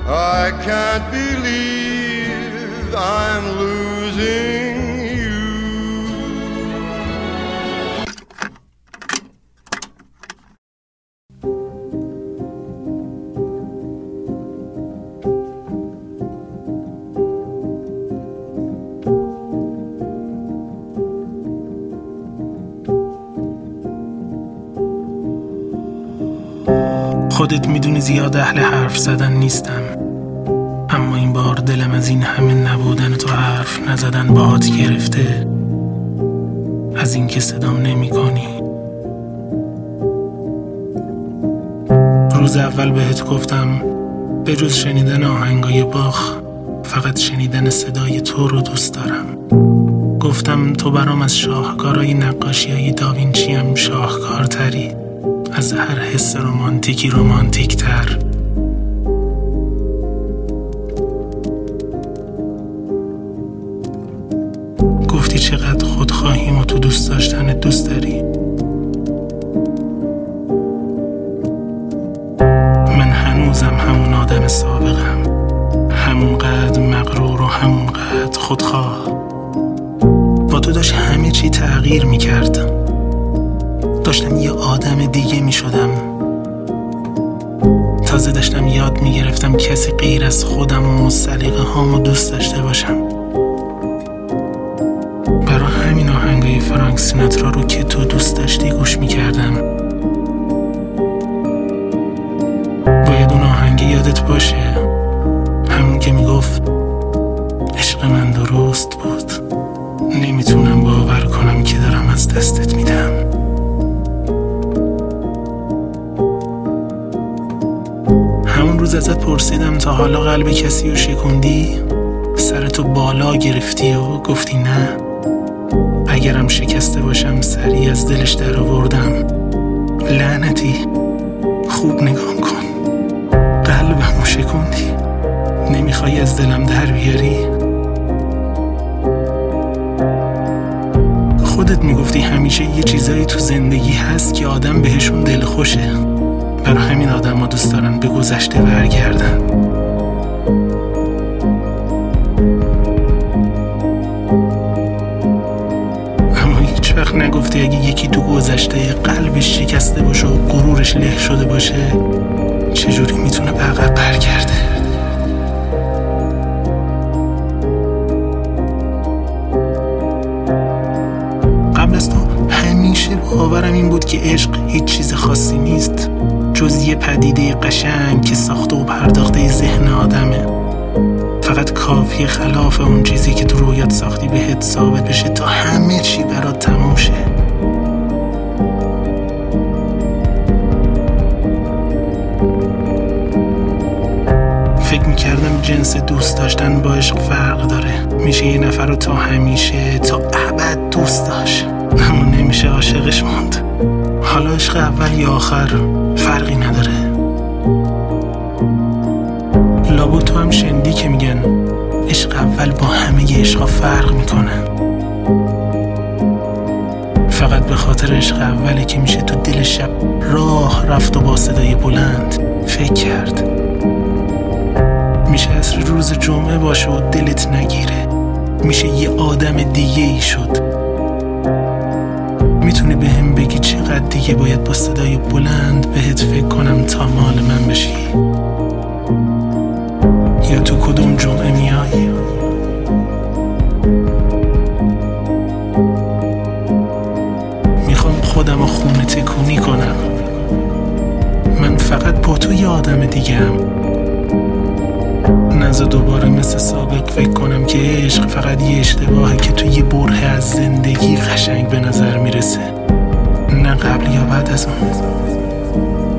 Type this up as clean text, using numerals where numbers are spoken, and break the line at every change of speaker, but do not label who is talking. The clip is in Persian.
I can't believe I'm losing you.
خودت میدونی زیاد اهل حرف زدن نیستم، اما این بار دلم از این همه نبودن تو حرف نزدن باهات گرفته، از این که صدام نمی کنی. روز اول بهت گفتم به جز شنیدن آهنگای باخ فقط شنیدن صدای تو رو دوست دارم. گفتم تو برام از شاهکارای نقاشیای داوینچی هم شاهکارتری، از هر حس رومانتیکی رومانتیک تر. گفتی چقدر خودخواهیم و تو دوست داشتن دوست داری. من هنوزم همون آدم سابقم، همونقدر مغرور و همونقدر خودخواه. با تو داشت همه چی تغییر میکرد، داشتم یه آدم دیگه می شدم. تازه داشتم یاد می گرفتم کسی غیر از خودم و سلیقه هامو دوست داشته باشم. برای همین آهنگای فرانک سیناترا رو که تو دوست داشتی گوش می کردم. باید اون آهنگ یادت باشه، همون که می گفت عشق من درست بود، نمیتونم باور کنم که دارم از دستت میدم. همون روز ازت پرسیدم تا حالا قلب کسی رو شکوندی؟ سرتو بالا گرفتی و گفتی نه. اگرم شکسته باشم سری از دلش در آوردم. لعنتی، خوب نگام کن، قلبمو شکوندی، نمیخوای از دلم در بیاری؟ خودت میگفتی همیشه یه چیزایی تو زندگی هست که آدم بهشون دل خوشه، برای همین آدم ها دوست دارن به گذشته برگردن. اما هیچ وقت نگفتی اگه یکی تو گذشته قلبش شکسته باشه و غرورش له شده باشه چجوری میتونه به عقب برگرده. قبل از تو همیشه باورم این بود که عشق هیچ چیز خاصی نیست جز یه پدیده قشنگ که ساخته و پرداخته ذهن آدمه. فقط کافیه خلاف اون چیزی که تو رویات ساختی بهت ثابت بشه تا همه چی برات تموم شه. فکر میکردم جنس دوست داشتن با عشق فرق داره، میشه یه نفر رو تا همیشه تا ابد دوست داشت، اما نمیشه عاشقش موند. حالا عشق اول یا آخر فرقی نداره. لابد تو هم شنیدی که میگن عشق اول با همه عشقا فرق میکنه. فقط به خاطر عشق اوله که میشه تو دل شب راه رفت و با صدای بلند فکر کرد. میشه عصر روز جمعه باشه و دلت نگیره، میشه یه آدم دیگه ای شد. میتونی به هم بگی چقدر دیگه باید با صدای بلند بهت فکر کنم تا مال من بشی؟ یا تو کدوم جمعه میای؟ میخوام خودم رو خونه تکونی کنم. من فقط با تو یه آدم دیگه هم. نذار دوباره مثل سابق فکر کنم که عشق فقط یه اشتباهه که تو یه برهه از زندگی قشنگ به نظر میرسه، نه قبل یا بعد از اون.